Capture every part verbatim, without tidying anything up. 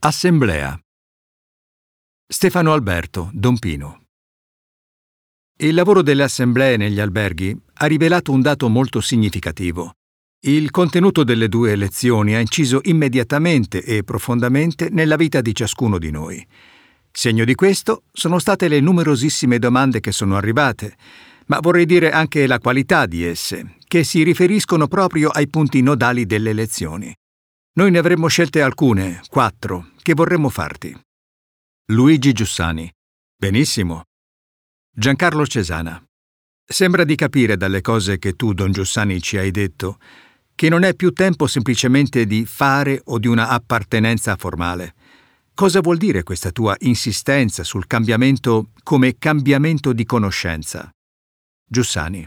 Assemblea. Stefano Alberto, Don Pino. Il lavoro delle assemblee negli alberghi ha rivelato un dato molto significativo. Il contenuto delle due lezioni ha inciso immediatamente e profondamente nella vita di ciascuno di noi. Segno di questo sono state le numerosissime domande che sono arrivate, ma vorrei dire anche la qualità di esse, che si riferiscono proprio ai punti nodali delle lezioni. Noi ne avremmo scelte alcune, quattro, che vorremmo farti. Luigi Giussani. Benissimo. Giancarlo Cesana. Sembra di capire dalle cose che tu, Don Giussani, ci hai detto, che non è più tempo semplicemente di fare o di una appartenenza formale. Cosa vuol dire questa tua insistenza sul cambiamento come cambiamento di conoscenza? Giussani.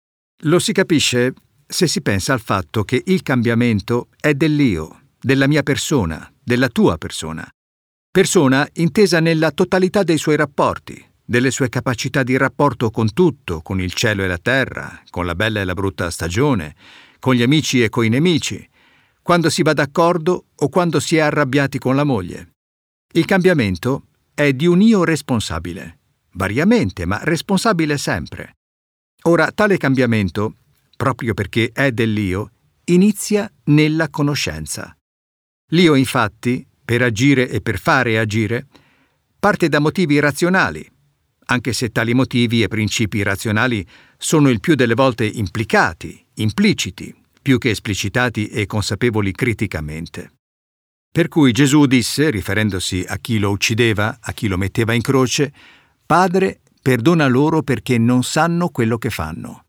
Lo si capisce se si pensa al fatto che il cambiamento è dell'io, della mia persona, della tua persona. Persona intesa nella totalità dei suoi rapporti, delle sue capacità di rapporto con tutto, con il cielo e la terra, con la bella e la brutta stagione, con gli amici e coi nemici, quando si va d'accordo o quando si è arrabbiati con la moglie. Il cambiamento è di un io responsabile, variamente, ma responsabile sempre. Ora, tale cambiamento, proprio perché è dell'io, inizia nella conoscenza. L'io, infatti, per agire e per fare agire, parte da motivi razionali, anche se tali motivi e principi razionali sono il più delle volte implicati, impliciti, più che esplicitati e consapevoli criticamente. Per cui Gesù disse, riferendosi a chi lo uccideva, a chi lo metteva in croce, «Padre, perdona loro perché non sanno quello che fanno».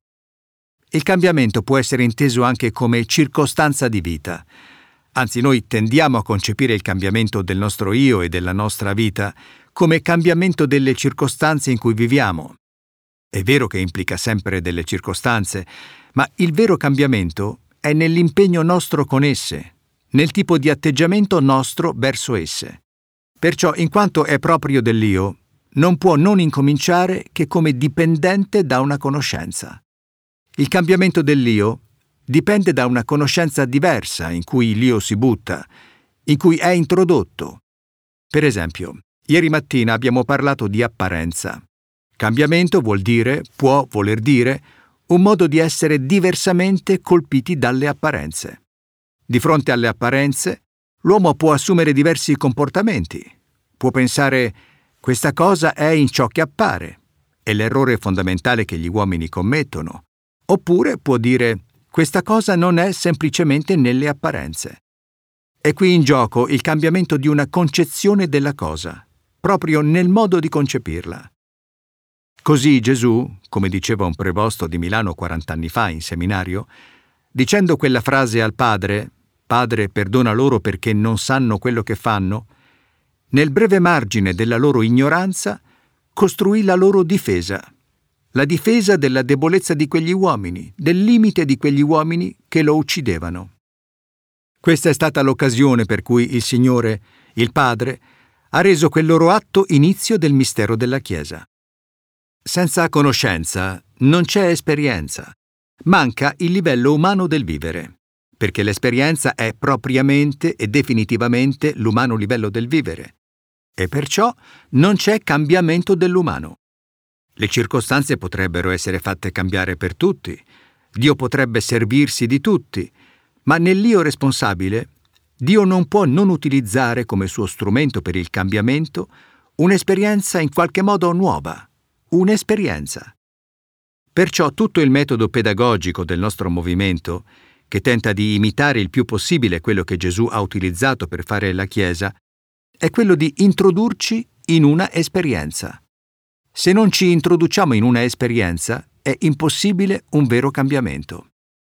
Il cambiamento può essere inteso anche come circostanza di vita. Anzi, noi tendiamo a concepire il cambiamento del nostro io e della nostra vita come cambiamento delle circostanze in cui viviamo. È vero che implica sempre delle circostanze, ma il vero cambiamento è nell'impegno nostro con esse, nel tipo di atteggiamento nostro verso esse. Perciò, in quanto è proprio dell'io, non può non incominciare che come dipendente da una conoscenza. Il cambiamento dell'io dipende da una conoscenza diversa in cui l'io si butta, in cui è introdotto. Per esempio, ieri mattina abbiamo parlato di apparenza. Cambiamento vuol dire, può voler dire, un modo di essere diversamente colpiti dalle apparenze. Di fronte alle apparenze, l'uomo può assumere diversi comportamenti. Può pensare, questa cosa è in ciò che appare, è l'errore fondamentale che gli uomini commettono. Oppure può dire, questa cosa non è semplicemente nelle apparenze. È qui in gioco il cambiamento di una concezione della cosa, proprio nel modo di concepirla. Così Gesù, come diceva un prevosto di Milano quarant'anni fa in seminario, dicendo quella frase al Padre, «Padre, perdona loro perché non sanno quello che fanno», nel breve margine della loro ignoranza costruì la loro difesa, la difesa della debolezza di quegli uomini, del limite di quegli uomini che lo uccidevano. Questa è stata l'occasione per cui il Signore, il Padre, ha reso quel loro atto inizio del mistero della Chiesa. Senza conoscenza non c'è esperienza. Manca il livello umano del vivere, perché l'esperienza è propriamente e definitivamente l'umano livello del vivere. E perciò non c'è cambiamento dell'umano. Le circostanze potrebbero essere fatte cambiare per tutti, Dio potrebbe servirsi di tutti, ma nell'io responsabile, Dio non può non utilizzare come suo strumento per il cambiamento un'esperienza in qualche modo nuova, un'esperienza. Perciò tutto il metodo pedagogico del nostro movimento, che tenta di imitare il più possibile quello che Gesù ha utilizzato per fare la Chiesa, è quello di introdurci in una esperienza. Se non ci introduciamo in una esperienza, è impossibile un vero cambiamento.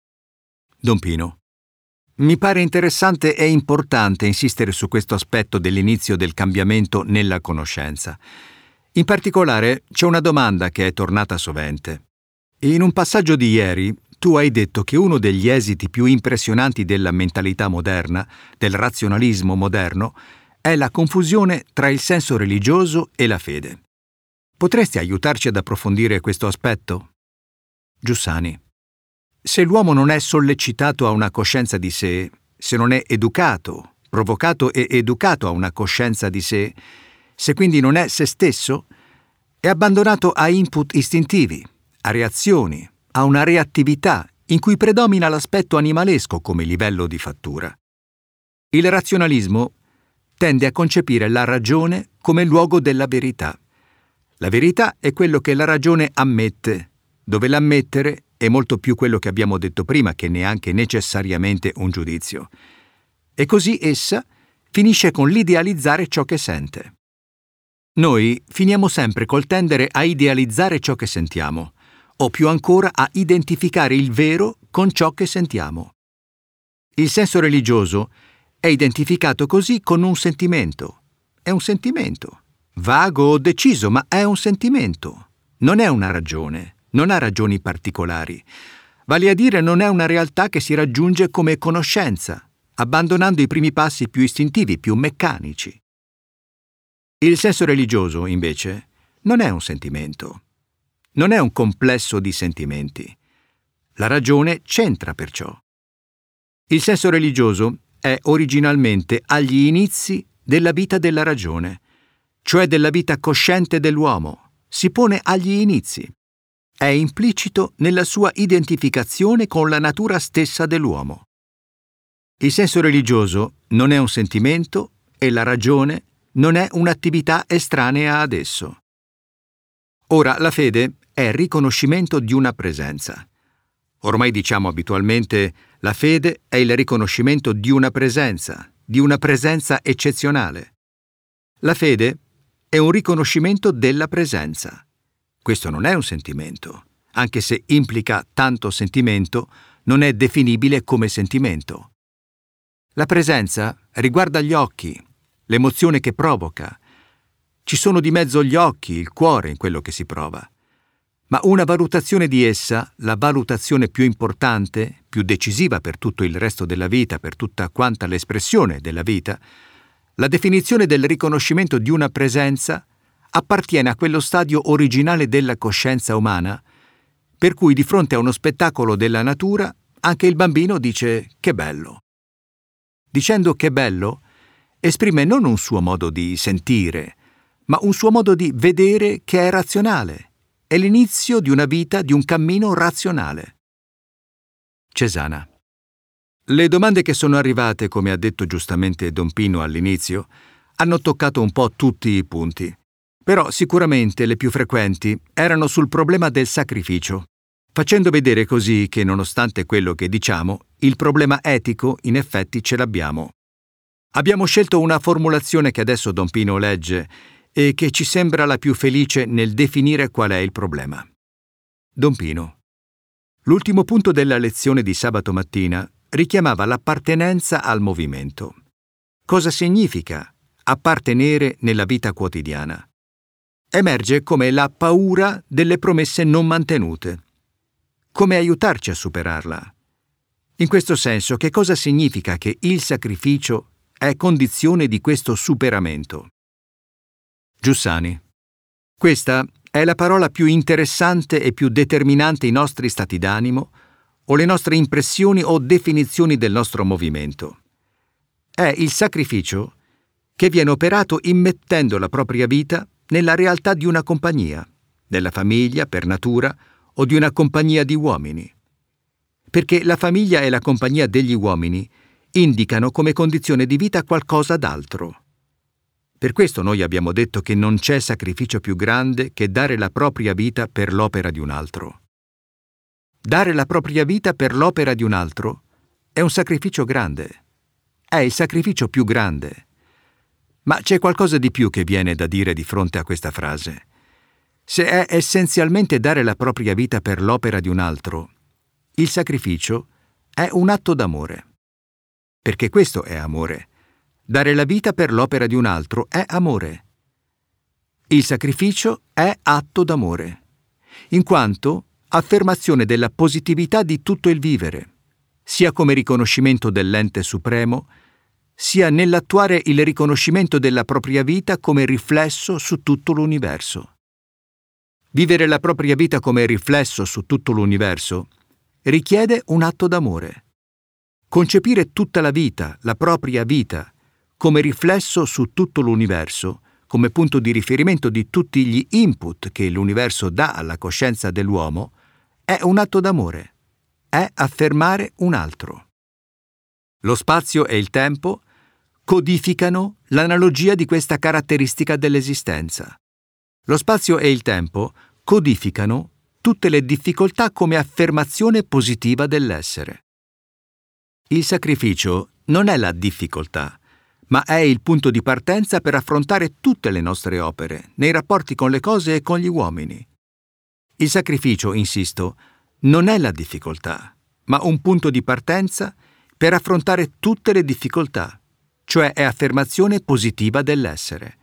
Don Pino. Mi pare interessante e importante insistere su questo aspetto dell'inizio del cambiamento nella conoscenza. In particolare, c'è una domanda che è tornata sovente. In un passaggio di ieri, tu hai detto che uno degli esiti più impressionanti della mentalità moderna, del razionalismo moderno, è la confusione tra il senso religioso e la fede. Potresti aiutarci ad approfondire questo aspetto? Giussani. Se l'uomo non è sollecitato a una coscienza di sé, se non è educato, provocato e educato a una coscienza di sé, se quindi non è se stesso, è abbandonato a input istintivi, a reazioni, a una reattività in cui predomina l'aspetto animalesco come livello di fattura. Il razionalismo tende a concepire la ragione come luogo della verità. La verità è quello che la ragione ammette, dove l'ammettere è molto più quello che abbiamo detto prima che neanche necessariamente un giudizio. E così essa finisce con l'idealizzare ciò che sente. Noi finiamo sempre col tendere a idealizzare ciò che sentiamo, o più ancora a identificare il vero con ciò che sentiamo. Il senso religioso è identificato così con un sentimento. È un sentimento. Vago o deciso, ma è un sentimento. Non è una ragione, non ha ragioni particolari. Vale a dire, non è una realtà che si raggiunge come conoscenza, abbandonando i primi passi più istintivi, più meccanici. Il senso religioso, invece, non è un sentimento. Non è un complesso di sentimenti. La ragione c'entra perciò. Il senso religioso è originalmente agli inizi della vita della ragione, cioè della vita cosciente dell'uomo, si pone agli inizi. È implicito nella sua identificazione con la natura stessa dell'uomo. Il senso religioso non è un sentimento e la ragione non è un'attività estranea ad esso. Ora, la fede è riconoscimento di una presenza. Ormai diciamo abitualmente la fede è il riconoscimento di una presenza, di una presenza eccezionale. La fede è un riconoscimento della presenza. Questo non è un sentimento, anche se implica tanto sentimento, non è definibile come sentimento. La presenza riguarda gli occhi, l'emozione che provoca. Ci sono di mezzo gli occhi, il cuore in quello che si prova. Ma una valutazione di essa, la valutazione più importante, più decisiva per tutto il resto della vita, per tutta quanta l'espressione della vita, la definizione del riconoscimento di una presenza appartiene a quello stadio originale della coscienza umana, per cui di fronte a uno spettacolo della natura anche il bambino dice «che bello». Dicendo «che bello» esprime non un suo modo di sentire, ma un suo modo di vedere che è razionale. È l'inizio di una vita, di un cammino razionale. Cesana. Le domande che sono arrivate, come ha detto giustamente Don Pino all'inizio, hanno toccato un po' tutti i punti. Però sicuramente le più frequenti erano sul problema del sacrificio, facendo vedere così che, nonostante quello che diciamo, il problema etico in effetti ce l'abbiamo. Abbiamo scelto una formulazione che adesso Don Pino legge e che ci sembra la più felice nel definire qual è il problema. Don Pino. L'ultimo punto della lezione di sabato mattina richiamava l'appartenenza al movimento. Cosa significa appartenere nella vita quotidiana? Emerge come la paura delle promesse non mantenute. Come aiutarci a superarla? In questo senso, che cosa significa che il sacrificio è condizione di questo superamento? Giussani. Questa è la parola più interessante e più determinante i nostri stati d'animo o le nostre impressioni o definizioni del nostro movimento. È il sacrificio che viene operato immettendo la propria vita nella realtà di una compagnia, della famiglia per natura o di una compagnia di uomini. Perché la famiglia e la compagnia degli uomini indicano come condizione di vita qualcosa d'altro. Per questo noi abbiamo detto che non c'è sacrificio più grande che dare la propria vita per l'opera di un altro. Dare la propria vita per l'opera di un altro è un sacrificio grande. È il sacrificio più grande. Ma c'è qualcosa di più che viene da dire di fronte a questa frase. Se è essenzialmente dare la propria vita per l'opera di un altro, il sacrificio è un atto d'amore. Perché questo è amore. Dare la vita per l'opera di un altro è amore. Il sacrificio è atto d'amore, in quanto affermazione della positività di tutto il vivere, sia come riconoscimento dell'ente supremo, sia nell'attuare il riconoscimento della propria vita come riflesso su tutto l'universo. Vivere la propria vita come riflesso su tutto l'universo richiede un atto d'amore. Concepire tutta la vita, la propria vita, come riflesso su tutto l'universo, come punto di riferimento di tutti gli input che l'universo dà alla coscienza dell'uomo, è un atto d'amore, è affermare un altro. Lo spazio e il tempo codificano l'analogia di questa caratteristica dell'esistenza. Lo spazio e il tempo codificano tutte le difficoltà come affermazione positiva dell'essere. Il sacrificio non è la difficoltà, ma è il punto di partenza per affrontare tutte le nostre opere, nei rapporti con le cose e con gli uomini. Il sacrificio, insisto, non è la difficoltà, ma un punto di partenza per affrontare tutte le difficoltà, cioè è affermazione positiva dell'essere.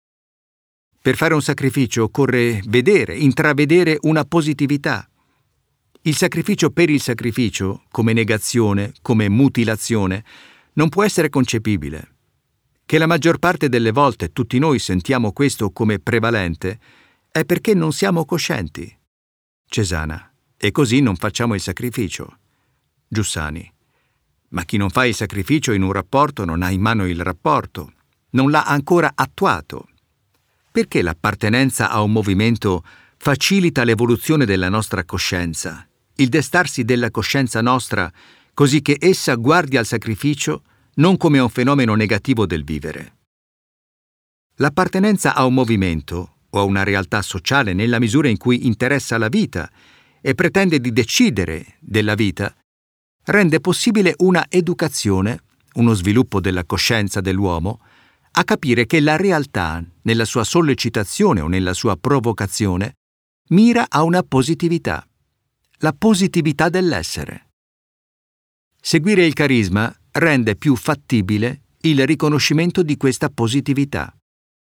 Per fare un sacrificio occorre vedere, intravedere una positività. Il sacrificio per il sacrificio, come negazione, come mutilazione, non può essere concepibile. Che la maggior parte delle volte tutti noi sentiamo questo come prevalente è perché non siamo coscienti. Cesana. E così non facciamo il sacrificio. Giussani. Ma chi non fa il sacrificio in un rapporto non ha in mano il rapporto, non l'ha ancora attuato. Perché l'appartenenza a un movimento facilita l'evoluzione della nostra coscienza, il destarsi della coscienza nostra, così che essa guardi al sacrificio non come un fenomeno negativo del vivere. L'appartenenza a un movimento o a una realtà sociale nella misura in cui interessa la vita e pretende di decidere della vita, rende possibile una educazione, uno sviluppo della coscienza dell'uomo, a capire che la realtà, nella sua sollecitazione o nella sua provocazione, mira a una positività, la positività dell'essere. Seguire il carisma rende più fattibile il riconoscimento di questa positività.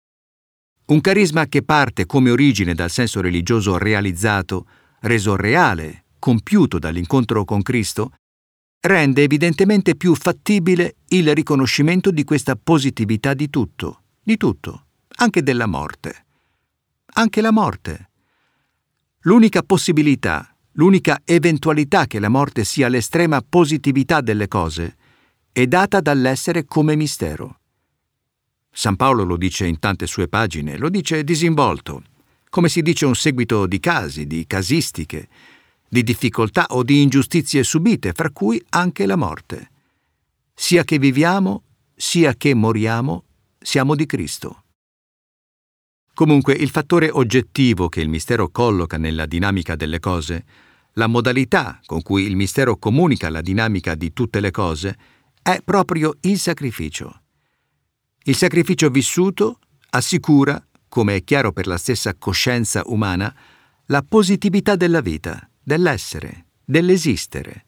Un carisma che parte come origine dal senso religioso realizzato, reso reale, compiuto dall'incontro con Cristo, rende evidentemente più fattibile il riconoscimento di questa positività di tutto, di tutto, anche della morte. Anche la morte. L'unica possibilità, l'unica eventualità che la morte sia l'estrema positività delle cose è data dall'essere come mistero. San Paolo lo dice in tante sue pagine, lo dice disinvolto, come si dice un seguito di casi, di casistiche, di difficoltà o di ingiustizie subite, fra cui anche la morte. Sia che viviamo, sia che moriamo, siamo di Cristo. Comunque, il fattore oggettivo che il mistero colloca nella dinamica delle cose, la modalità con cui il mistero comunica la dinamica di tutte le cose, è proprio il sacrificio. Il sacrificio vissuto assicura, come è chiaro per la stessa coscienza umana, la positività della vita, dell'essere, dell'esistere.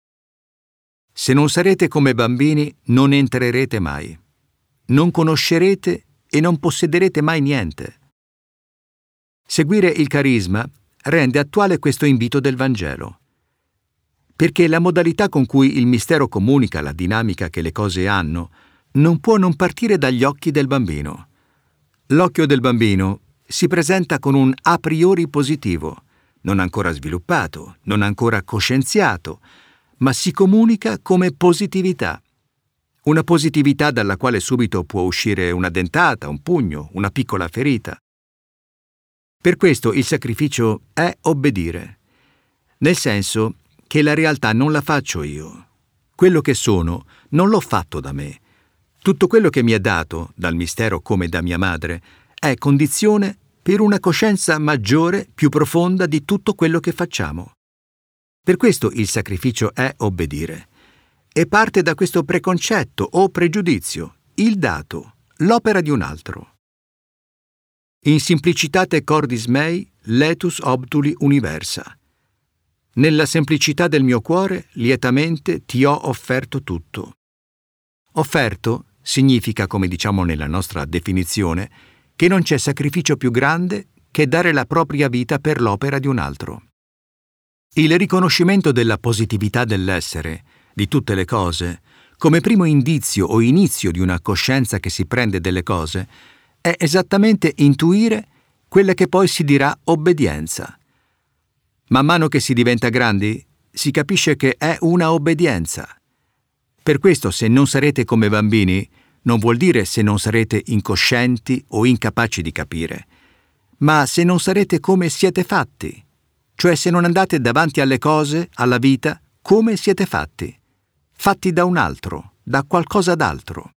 Se non sarete come bambini, non entrerete mai. Non conoscerete e non possederete mai niente. Seguire il carisma rende attuale questo invito del Vangelo, perché la modalità con cui il mistero comunica la dinamica che le cose hanno non può non partire dagli occhi del bambino. L'occhio del bambino si presenta con un a priori positivo, non ancora sviluppato, non ancora coscienziato, ma si comunica come positività. Una positività dalla quale subito può uscire una dentata, un pugno, una piccola ferita. Per questo il sacrificio è obbedire, nel senso che la realtà non la faccio io. Quello che sono non l'ho fatto da me. Tutto quello che mi è dato, dal mistero come da mia madre, è condizione per una coscienza maggiore, più profonda di tutto quello che facciamo. Per questo il sacrificio è obbedire. E parte da questo preconcetto o pregiudizio, il dato, l'opera di un altro. In simplicitate cordis mei, letus obtuli universa. Nella semplicità del mio cuore, lietamente ti ho offerto tutto. Offerto significa, come diciamo nella nostra definizione, che non c'è sacrificio più grande che dare la propria vita per l'opera di un altro. Il riconoscimento della positività dell'essere, di tutte le cose, come primo indizio o inizio di una coscienza che si prende delle cose, è esattamente intuire quella che poi si dirà obbedienza. Man mano che si diventa grandi, si capisce che è una obbedienza. Per questo, se non sarete come bambini, non vuol dire se non sarete incoscienti o incapaci di capire, ma se non sarete come siete fatti, cioè se non andate davanti alle cose, alla vita, come siete fatti, fatti da un altro, da qualcosa d'altro.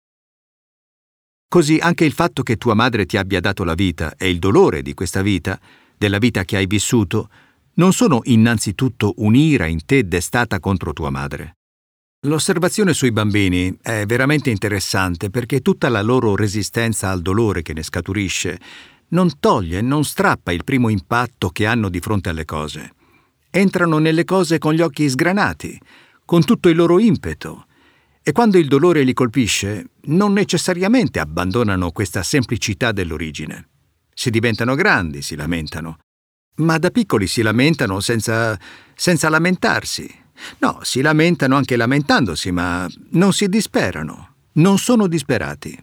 Così anche il fatto che tua madre ti abbia dato la vita e il dolore di questa vita, della vita che hai vissuto, non sono innanzitutto un'ira in te destata contro tua madre. L'osservazione sui bambini è veramente interessante perché tutta la loro resistenza al dolore che ne scaturisce non toglie, non strappa il primo impatto che hanno di fronte alle cose. Entrano nelle cose con gli occhi sgranati, con tutto il loro impeto, e quando il dolore li colpisce, non necessariamente abbandonano questa semplicità dell'origine. Si diventano grandi, si lamentano, ma da piccoli si lamentano senza, senza lamentarsi. No, si lamentano anche lamentandosi, ma non si disperano, non sono disperati.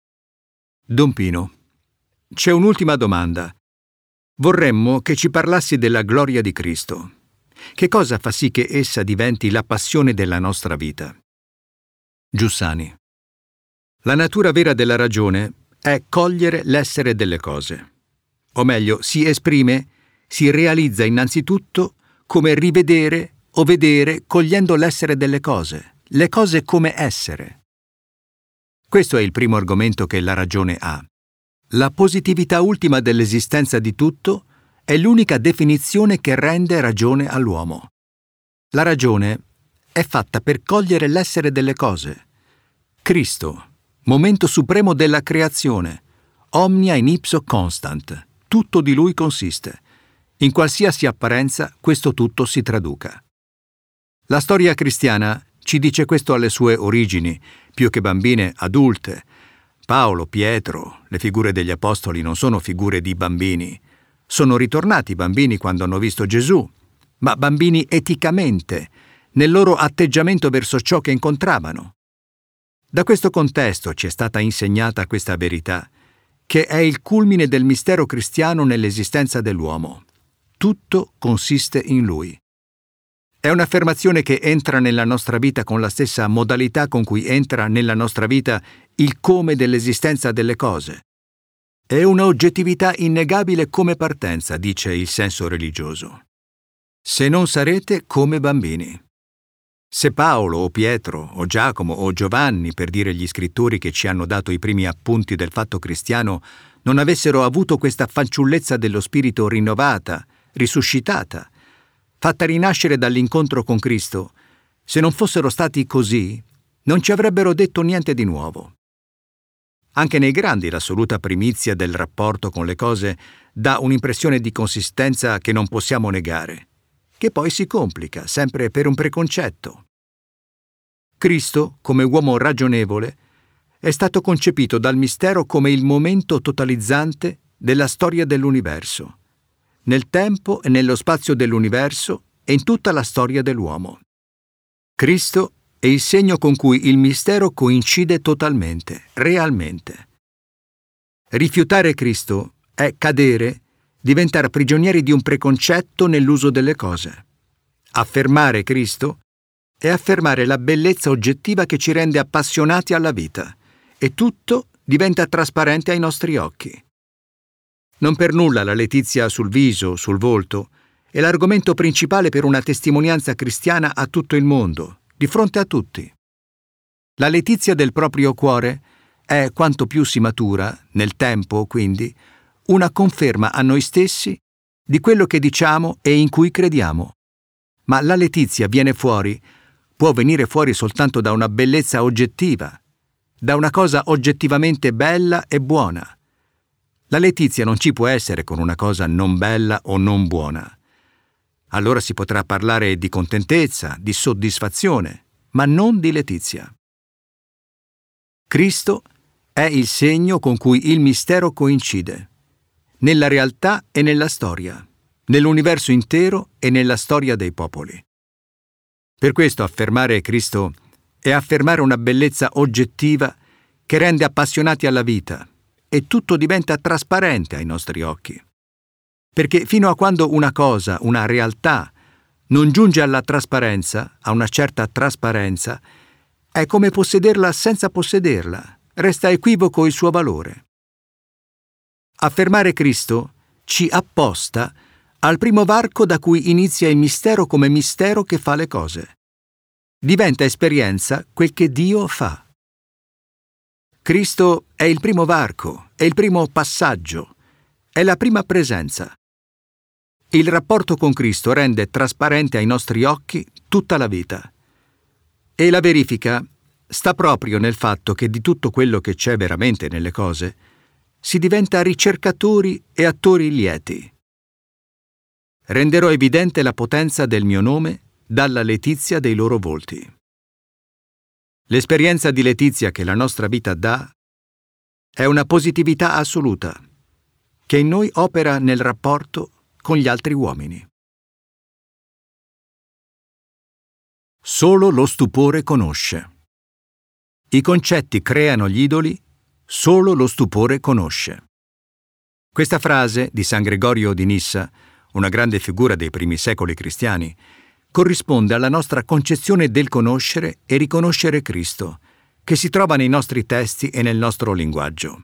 Don Pino, c'è un'ultima domanda. Vorremmo che ci parlassi della gloria di Cristo. Che cosa fa sì che essa diventi la passione della nostra vita? Giussani. La natura vera della ragione è cogliere l'essere delle cose. O meglio, si esprime, si realizza innanzitutto come rivedere o vedere cogliendo l'essere delle cose, le cose come essere. Questo è il primo argomento che la ragione ha. La positività ultima dell'esistenza di tutto è l'unica definizione che rende ragione all'uomo. La ragione è fatta per cogliere l'essere delle cose. Cristo, momento supremo della creazione, omnia in ipso constant, tutto di lui consiste. In qualsiasi apparenza questo tutto si traduca. La storia cristiana ci dice questo alle sue origini, più che bambine adulte. Paolo, Pietro, le figure degli apostoli non sono figure di bambini. Sono ritornati bambini quando hanno visto Gesù, ma bambini eticamente, nel loro atteggiamento verso ciò che incontravano. Da questo contesto ci è stata insegnata questa verità, che è il culmine del mistero cristiano nell'esistenza dell'uomo. Tutto consiste in lui. È un'affermazione che entra nella nostra vita con la stessa modalità con cui entra nella nostra vita il come dell'esistenza delle cose. È una oggettività innegabile come partenza, dice il senso religioso. Se non sarete come bambini. Se Paolo o Pietro o Giacomo o Giovanni, per dire gli scrittori che ci hanno dato i primi appunti del fatto cristiano, non avessero avuto questa fanciullezza dello spirito rinnovata, risuscitata, fatta rinascere dall'incontro con Cristo, se non fossero stati così, non ci avrebbero detto niente di nuovo. Anche nei grandi l'assoluta primizia del rapporto con le cose dà un'impressione di consistenza che non possiamo negare, che poi si complica, sempre per un preconcetto. Cristo, come uomo ragionevole, è stato concepito dal mistero come il momento totalizzante della storia dell'universo, nel tempo e nello spazio dell'universo e in tutta la storia dell'uomo. Cristo è il segno con cui il mistero coincide totalmente, realmente. Rifiutare Cristo è cadere, diventare prigionieri di un preconcetto nell'uso delle cose. Affermare Cristo è affermare la bellezza oggettiva che ci rende appassionati alla vita, e tutto diventa trasparente ai nostri occhi. Non per nulla la letizia sul viso, sul volto, è l'argomento principale per una testimonianza cristiana a tutto il mondo, di fronte a tutti. La letizia del proprio cuore è, quanto più si matura, nel tempo quindi, una conferma a noi stessi di quello che diciamo e in cui crediamo. Ma la letizia viene fuori, può venire fuori soltanto da una bellezza oggettiva, da una cosa oggettivamente bella e buona. La letizia non ci può essere con una cosa non bella o non buona. Allora si potrà parlare di contentezza, di soddisfazione, ma non di letizia. Cristo è il segno con cui il mistero coincide, nella realtà e nella storia, nell'universo intero e nella storia dei popoli. Per questo affermare Cristo è affermare una bellezza oggettiva che rende appassionati alla vita, e tutto diventa trasparente ai nostri occhi. Perché fino a quando una cosa, una realtà, non giunge alla trasparenza, a una certa trasparenza, è come possederla senza possederla, resta equivoco il suo valore. Affermare Cristo ci apposta al primo varco da cui inizia il mistero come mistero che fa le cose. Diventa esperienza quel che Dio fa. Cristo è il primo varco, è il primo passaggio, è la prima presenza. Il rapporto con Cristo rende trasparente ai nostri occhi tutta la vita. E la verifica sta proprio nel fatto che di tutto quello che c'è veramente nelle cose si diventa ricercatori e attori lieti. Renderò evidente la potenza del mio nome dalla letizia dei loro volti. L'esperienza di letizia che la nostra vita dà è una positività assoluta, che in noi opera nel rapporto con gli altri uomini. Solo lo stupore conosce. I concetti creano gli idoli, solo lo stupore conosce. Questa frase di San Gregorio di Nissa, una grande figura dei primi secoli cristiani, corrisponde alla nostra concezione del conoscere e riconoscere Cristo, che si trova nei nostri testi e nel nostro linguaggio.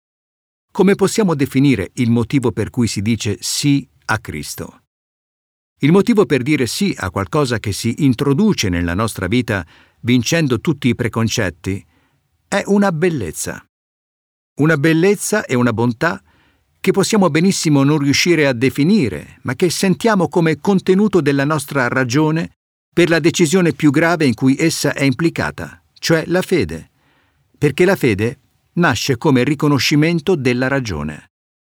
Come possiamo definire il motivo per cui si dice sì a Cristo? Il motivo per dire sì a qualcosa che si introduce nella nostra vita vincendo tutti i preconcetti è una bellezza. Una bellezza e una bontà che possiamo benissimo non riuscire a definire, ma che sentiamo come contenuto della nostra ragione per la decisione più grave in cui essa è implicata, cioè la fede, perché la fede nasce come riconoscimento della ragione.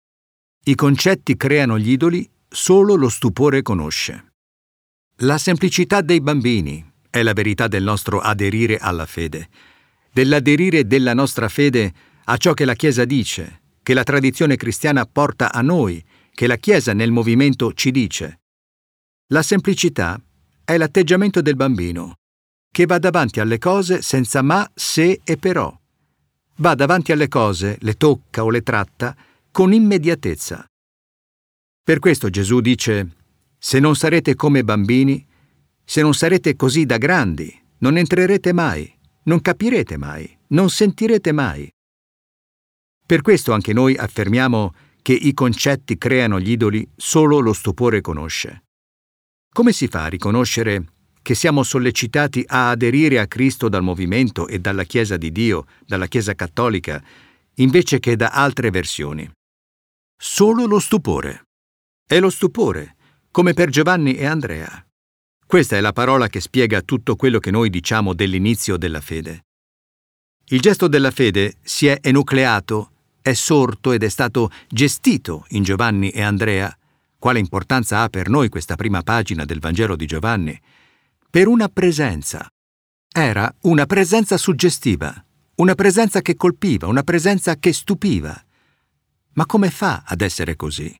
I concetti creano gli idoli, solo lo stupore conosce. La semplicità dei bambini è la verità del nostro aderire alla fede, dell'aderire della nostra fede a ciò che la Chiesa dice, che la tradizione cristiana porta a noi, che la Chiesa nel movimento ci dice. La semplicità è l'atteggiamento del bambino, che va davanti alle cose senza ma, se e però. Va davanti alle cose, le tocca o le tratta con immediatezza. Per questo Gesù dice: se non sarete come bambini, se non sarete così da grandi, non entrerete mai, non capirete mai, non sentirete mai. Per questo anche noi affermiamo che i concetti creano gli idoli, solo lo stupore conosce. Come si fa a riconoscere che siamo sollecitati a aderire a Cristo dal movimento e dalla Chiesa di Dio, dalla Chiesa cattolica, invece che da altre versioni? Solo lo stupore. È lo stupore, come per Giovanni e Andrea. Questa è la parola che spiega tutto quello che noi diciamo dell'inizio della fede. Il gesto della fede si è enucleato, è sorto ed è stato gestito in Giovanni e Andrea. Quale importanza ha per noi questa prima pagina del Vangelo di Giovanni? Per una presenza. Era una presenza suggestiva, una presenza che colpiva, una presenza che stupiva. Ma come fa ad essere così?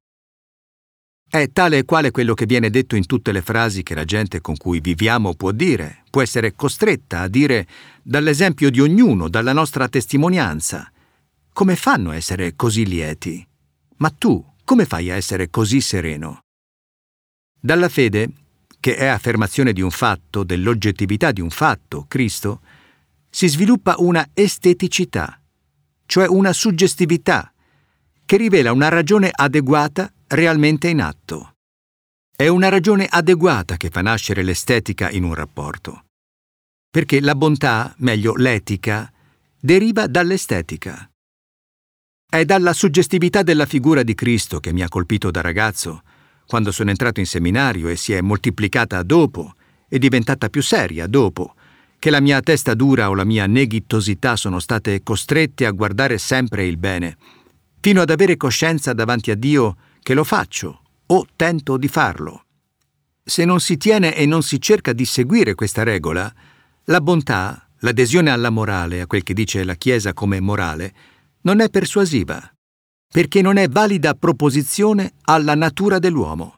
È tale e quale quello che viene detto in tutte le frasi che la gente con cui viviamo può dire, può essere costretta a dire dall'esempio di ognuno, dalla nostra testimonianza. Come fanno a essere così lieti? Ma tu, come fai a essere così sereno? Dalla fede, che è affermazione di un fatto, dell'oggettività di un fatto, Cristo, si sviluppa una esteticità, cioè una suggestività, che rivela una ragione adeguata realmente in atto. È una ragione adeguata che fa nascere l'estetica in un rapporto. Perché la bontà, meglio l'etica, deriva dall'estetica. È dalla suggestività della figura di Cristo che mi ha colpito da ragazzo, quando sono entrato in seminario e si è moltiplicata dopo e diventata più seria dopo, che la mia testa dura o la mia neghittosità sono state costrette a guardare sempre il bene, fino ad avere coscienza davanti a Dio che lo faccio o tento di farlo. Se non si tiene e non si cerca di seguire questa regola, la bontà, l'adesione alla morale, a quel che dice la Chiesa come morale, non è persuasiva, perché non è valida proposizione alla natura dell'uomo.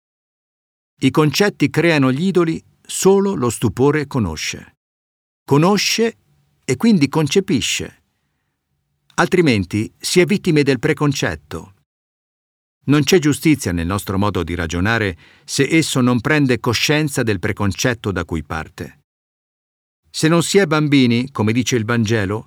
I concetti creano gli idoli, solo lo stupore conosce. Conosce e quindi concepisce. Altrimenti si è vittime del preconcetto. Non c'è giustizia nel nostro modo di ragionare se esso non prende coscienza del preconcetto da cui parte. Se non si è bambini, come dice il Vangelo,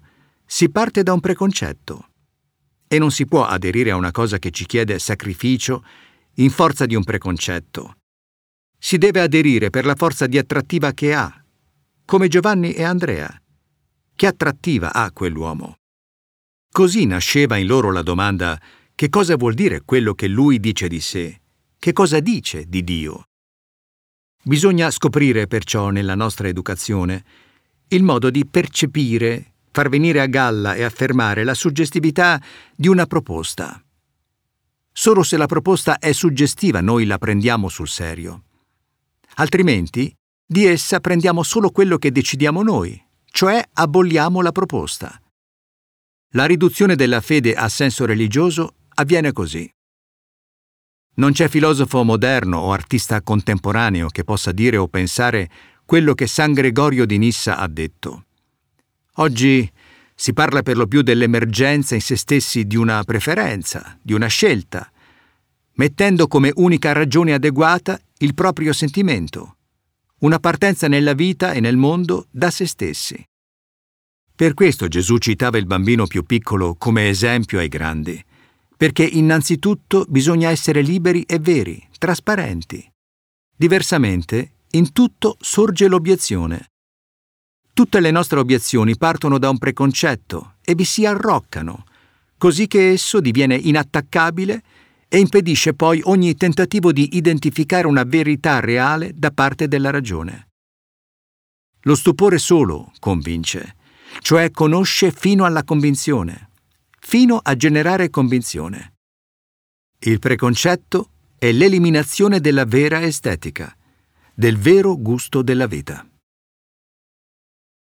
Si parte da un preconcetto e non si può aderire a una cosa che ci chiede sacrificio in forza di un preconcetto. Si deve aderire per la forza di attrattiva che ha, come Giovanni e Andrea. Che attrattiva ha quell'uomo? Così nasceva in loro la domanda: che cosa vuol dire quello che lui dice di sé? Che cosa dice di Dio? Bisogna scoprire perciò nella nostra educazione il modo di percepire, far venire a galla e affermare la suggestività di una proposta. Solo se la proposta è suggestiva noi la prendiamo sul serio. Altrimenti, di essa prendiamo solo quello che decidiamo noi, cioè abolliamo la proposta. La riduzione della fede a senso religioso avviene così. Non c'è filosofo moderno o artista contemporaneo che possa dire o pensare quello che San Gregorio di Nissa ha detto. Oggi si parla per lo più dell'emergenza in se stessi di una preferenza, di una scelta, mettendo come unica ragione adeguata il proprio sentimento, una partenza nella vita e nel mondo da se stessi. Per questo Gesù citava il bambino più piccolo come esempio ai grandi, perché innanzitutto bisogna essere liberi e veri, trasparenti. Diversamente, in tutto sorge l'obiezione. Tutte le nostre obiezioni partono da un preconcetto e vi si arroccano, così che esso diviene inattaccabile e impedisce poi ogni tentativo di identificare una verità reale da parte della ragione. Lo stupore solo convince, cioè conosce fino alla convinzione, fino a generare convinzione. Il preconcetto è l'eliminazione della vera estetica, del vero gusto della vita.